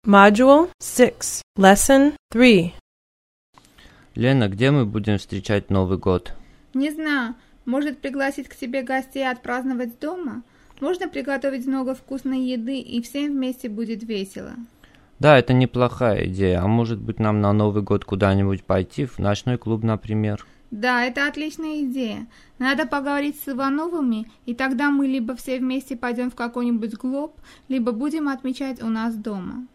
Module 6, Lesson 3. Лена, где мы будем встречать Новый год? Не знаю. Может, пригласить к себе гостей и отпраздновать дома? Можно приготовить много вкусной еды, и всем вместе будет весело. Да, это неплохая идея. А может быть, нам на Новый год куда-нибудь пойти, в ночной клуб, например? Да, это отличная идея. Надо поговорить с Ивановыми, и тогда мы либо все вместе пойдем в какой-нибудь клуб, либо будем отмечать у нас дома.